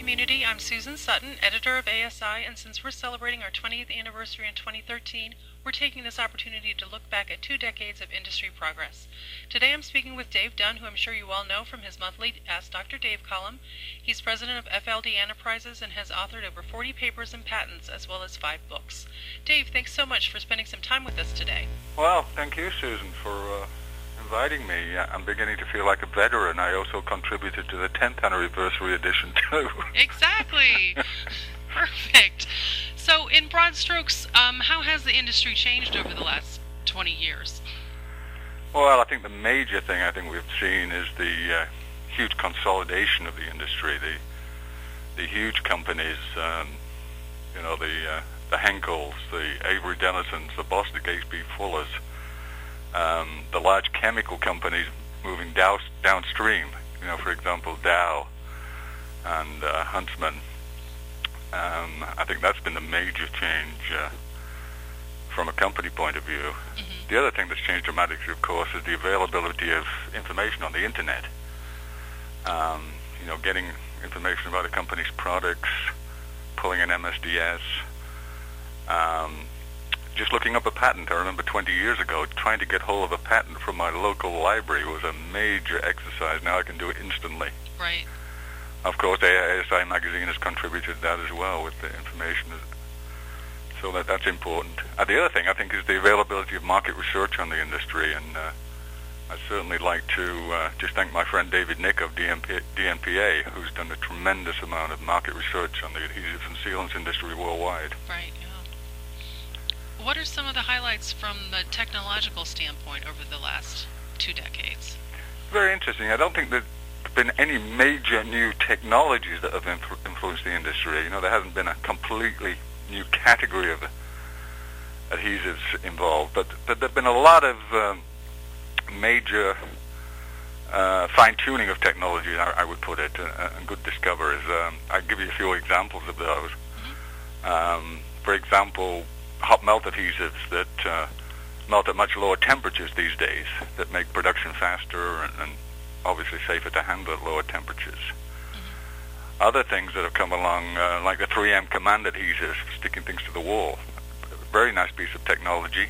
community. I'm Susan Sutton, editor of ASI, and since we're celebrating our 20th anniversary in 2013, we're taking this opportunity to look back at 2 decades of industry progress. Today I'm speaking with Dave Dunn, who I'm sure you all know from his monthly Ask Dr. Dave column. He's president of FLD Enterprises and has authored over 40 papers and patents, as well as 5 books. Dave, thanks so much for spending some time with us today. Well, thank you, Susan, for inviting me. I'm beginning to feel like a veteran. I also contributed to the 10th anniversary edition, too. Exactly. Perfect. So, in broad strokes, how has the industry changed over the last 20 years? Well, I think the major thing we've seen is the huge consolidation of the industry. The huge companies, the Henkels, the Avery Dennisons, the Bostik H.B. Fullers, the large chemical companies moving downstream, for example, Dow and Huntsman. I think that's been the major change from a company point of view. Mm-hmm. The other thing that's changed dramatically, of course, is the availability of information on the Internet. Getting information about a company's products, pulling an MSDS, just looking up a patent. I remember 20 years ago trying to get hold of a patent from my local library was a major exercise. Now I can do it instantly. Right. Of course, ASI Magazine has contributed to that as well with the information. So that's important. The other thing, I think, is the availability of market research on the industry. And I'd certainly like to just thank my friend David Nick of DNPA, who's done a tremendous amount of market research on the adhesives and sealants industry worldwide. Right, yeah. What are some of the highlights from the technological standpoint over the last 2 decades? Very interesting. I don't think there's been any major new technologies that have influenced the industry. There hasn't been a completely new category of adhesives involved, but there have been a lot of major fine-tuning of technology, I would put it, and good discoveries. I'll give you a few examples of those. Mm-hmm. For example, hot melt adhesives that melt at much lower temperatures these days that make production faster and obviously safer to handle at lower temperatures. Mm-hmm. Other things that have come along, like the 3M Command adhesives for sticking things to the wall. Very nice piece of technology.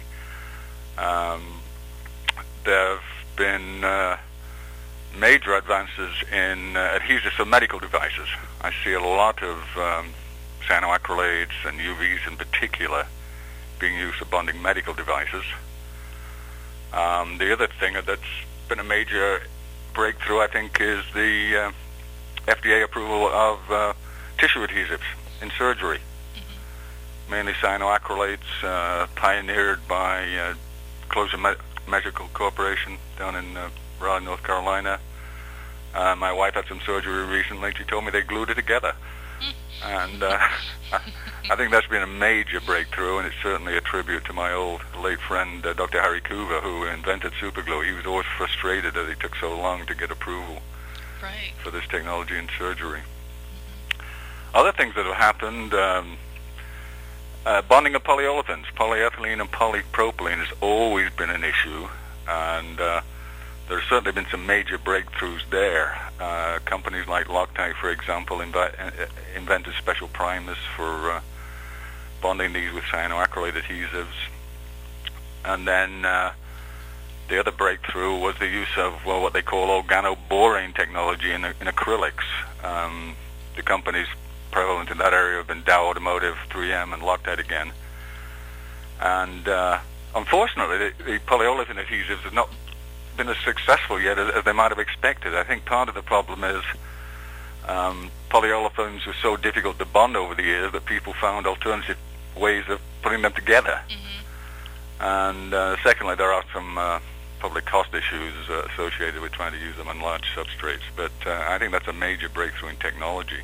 There have been major advances in adhesives for medical devices. I see a lot of cyanoacrylates and UVs in particular being used for bonding medical devices. The other thing that's been a major breakthrough, I think, is the FDA approval of tissue adhesives in surgery. Mm-hmm. Mainly cyanoacrylates, pioneered by Closure Medical Corporation down in Raleigh, North Carolina. My wife had some surgery recently. She told me they glued it together. And I think that's been a major breakthrough, and it's certainly a tribute to my old late friend, Dr. Harry Coover, who invented superglue. He was always frustrated that it took so long to get approval for this technology in surgery. Mm-hmm. Other things that have happened, bonding of polyolefins. Polyethylene and polypropylene has always been an issue, and there's certainly been some major breakthroughs there. Companies like Loctite, for example, invented special primers for bonding these with cyanoacrylate adhesives. And then the other breakthrough was the use of what they call organoborane technology in acrylics. The companies prevalent in that area have been Dow Automotive, 3M, and Loctite again. And unfortunately, the polyolefin adhesives have not been as successful yet as they might have expected. I think part of the problem is polyolefins were so difficult to bond over the years that people found alternative ways of putting them together. Mm-hmm. And secondly, there are some public cost issues associated with trying to use them on large substrates. But I think that's a major breakthrough in technology.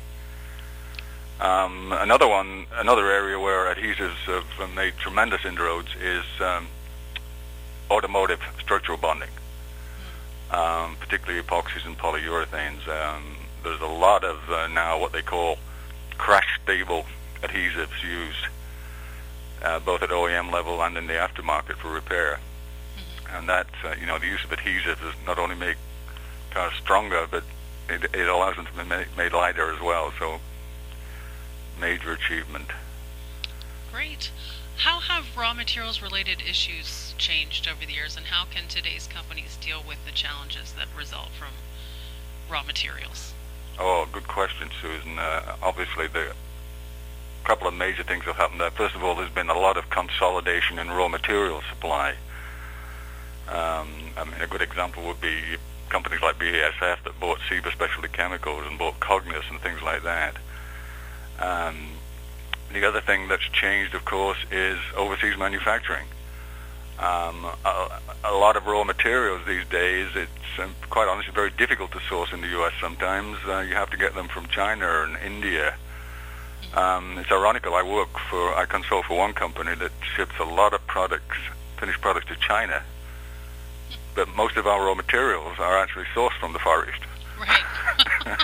Another area where adhesives have made tremendous inroads is automotive structural bonding, particularly epoxies and polyurethanes. There's a lot of now what they call crash-stable adhesives used, both at OEM level and in the aftermarket for repair. Mm-hmm. And that, the use of adhesives is not only make cars stronger, but it allows them to be made lighter as well. So major achievement. Great. How have raw materials related issues changed over the years, and how can today's companies deal with the challenges that result from raw materials? Oh, good question, Susan. Obviously, the couple of major things have happened there. First of all, there's been a lot of consolidation in raw material supply. A good example would be companies like BASF that bought Ciba Specialty Chemicals and bought Cognis and things like that. The other thing that's changed, of course, is overseas manufacturing. A lot of raw materials these days, it's quite honestly very difficult to source in the U.S. sometimes. You have to get them from China and India. It's ironical. I consult for one company that ships a lot of products, finished products, to China, but most of our raw materials are actually sourced from the Far East. Right.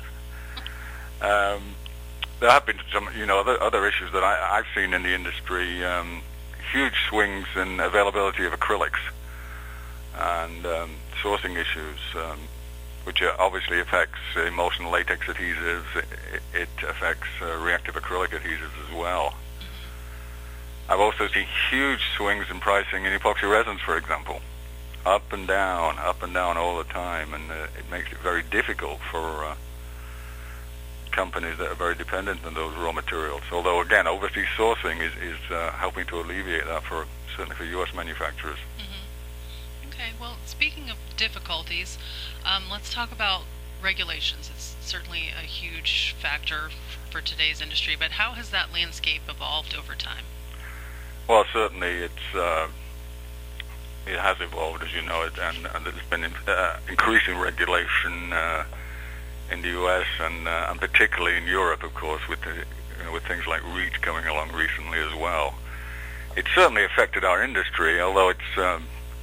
There have been some, other issues that I've seen in the industry. Huge swings in availability of acrylics and sourcing issues, which obviously affects emulsion latex adhesives. It affects reactive acrylic adhesives as well. I've also seen huge swings in pricing in epoxy resins, for example, up and down all the time, and it makes it very difficult for companies that are very dependent on those raw materials. Although, again, overseas sourcing is helping to alleviate that, certainly for U.S. manufacturers. Mm-hmm. Okay, well, speaking of difficulties, let's talk about regulations. It's certainly a huge factor for today's industry, but how has that landscape evolved over time? Well, certainly it has evolved, as you know, and there's been increasing regulation in the U.S. and particularly in Europe, of course, with things like REACH coming along recently as well. It certainly affected our industry, although it's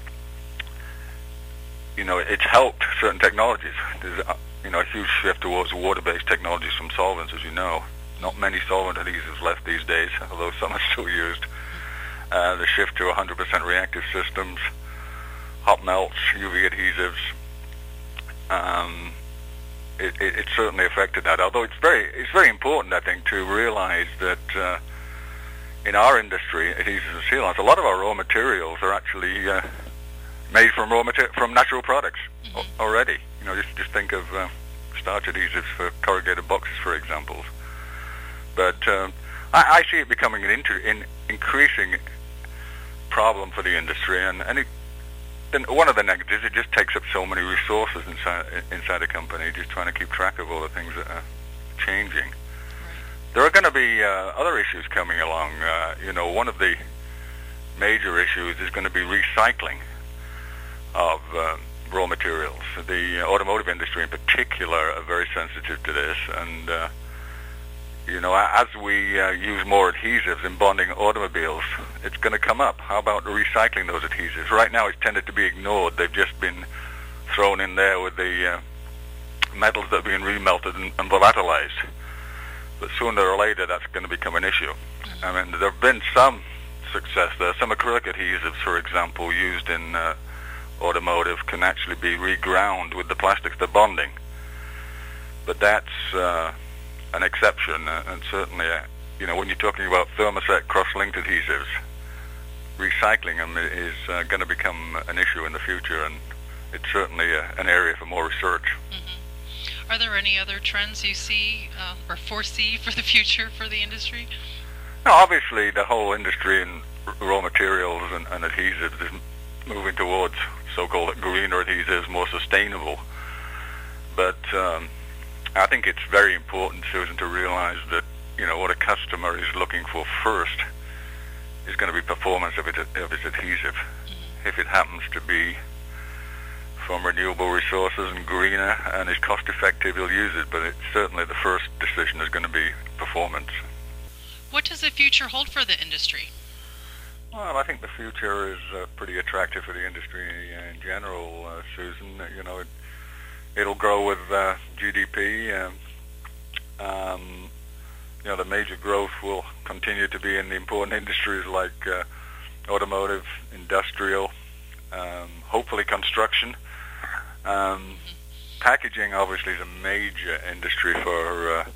helped certain technologies. There's a huge shift towards water-based technologies from solvents, as you know. Not many solvent adhesives left these days, although some are still used. The shift to 100% reactive systems, hot melts, UV adhesives. It certainly affected that. Although it's very important, I think, to realize that in our industry, adhesives and sealants, a lot of our raw materials are actually made from from natural products already. Just think of starch adhesives for corrugated boxes, for example. But I see it becoming an increasing problem for the industry, and one of the negatives, it just takes up so many resources inside a company, just trying to keep track of all the things that are changing. Right. There are going to be other issues coming along. One of the major issues is going to be recycling of raw materials. The automotive industry in particular are very sensitive to this, and as we use more adhesives in bonding automobiles, it's going to come up. How about recycling those adhesives? Right now it's tended to be ignored. They've just been thrown in there with the metals that are being remelted and volatilized. But sooner or later that's going to become an issue. I mean, there have been some success there. Some acrylic adhesives, for example, used in automotive can actually be reground with the plastics they're bonding. But that's an exception, and certainly, when you're talking about thermoset cross-linked adhesives, recycling them is going to become an issue in the future, and it's certainly an area for more research. Are there any other trends you see or foresee for the future for the industry? No, obviously the whole industry in raw materials and adhesives is moving towards so-called greener adhesives, more sustainable. But I think it's very important, Susan, to realize that what a customer is looking for first is going to be performance of its adhesive. If it happens to be from renewable resources and greener and is cost effective, he'll use it, but certainly the first decision is going to be performance. What does the future hold for the industry? Well, I think the future is pretty attractive for the industry in general, Susan. It'll grow with GDP. The major growth will continue to be in the important industries like automotive, industrial, hopefully construction. Packaging obviously is a major industry for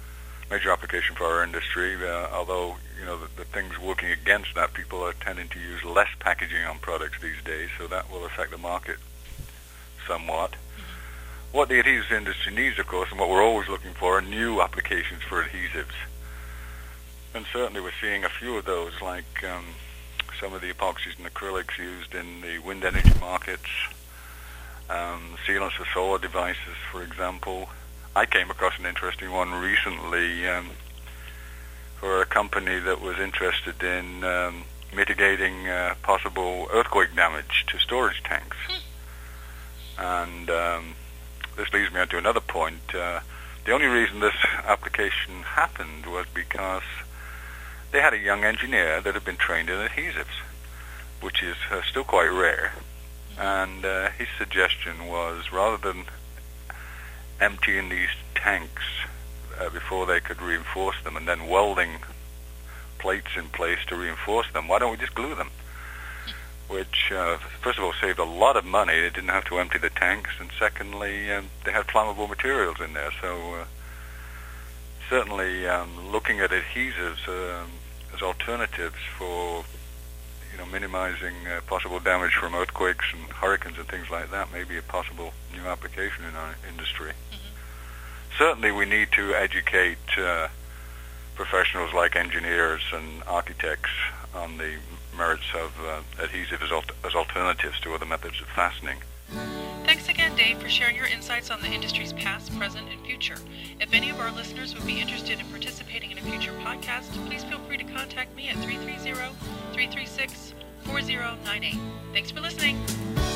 major application for our industry, although, the things working against that, people are tending to use less packaging on products these days, so that will affect the market somewhat. What the adhesives industry needs, of course, and what we're always looking for, are new applications for adhesives. And certainly we're seeing a few of those, like some of the epoxies and acrylics used in the wind energy markets, sealants for solar devices, for example. I came across an interesting one recently for a company that was interested in mitigating possible earthquake damage to storage tanks. And this leads me on to another point. The only reason this application happened was because they had a young engineer that had been trained in adhesives, which is still quite rare. And his suggestion was, rather than emptying these tanks before they could reinforce them and then welding plates in place to reinforce them, why don't we just glue them? Which, first of all, saved a lot of money. They didn't have to empty the tanks, and secondly, they had flammable materials in there. So certainly looking at adhesives as alternatives for minimizing possible damage from earthquakes and hurricanes and things like that may be a possible new application in our industry. Certainly we need to educate professionals like engineers and architects on the merits of adhesive as alternatives to other methods of fastening. Thanks again, Dave, for sharing your insights on the industry's past, present, and future. If any of our listeners would be interested in participating in a future podcast, please feel free to contact me at 330-336-4098. Thanks for listening.